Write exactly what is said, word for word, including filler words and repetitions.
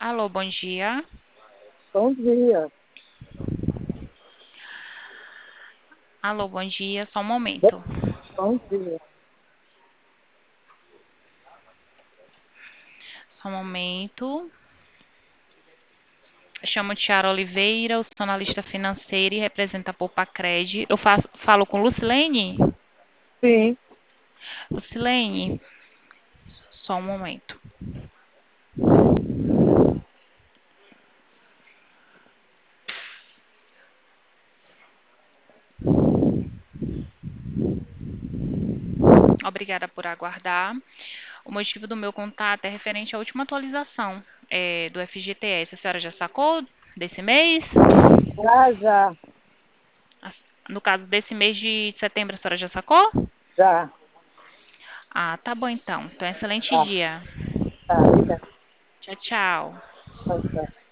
Alô, bom dia. Bom dia. Alô, bom dia. Só um Bo- momento. Bom dia. Só um momento. Chamo Tiara Oliveira, eu sou analista financeira e represento a Poupacred. Eu faço, falo com Lucilene? Sim, Lucilene, só um momento. Obrigada por aguardar. O motivo do meu contato é referente à última atualização é, do F G T S. A senhora já sacou desse mês? já, já, No caso desse mês de setembro, a senhora já sacou? já, Ah, tá bom então. Então, excelente tá, dia. tá, obrigada. Tchau, tchau. Tchau, tchau.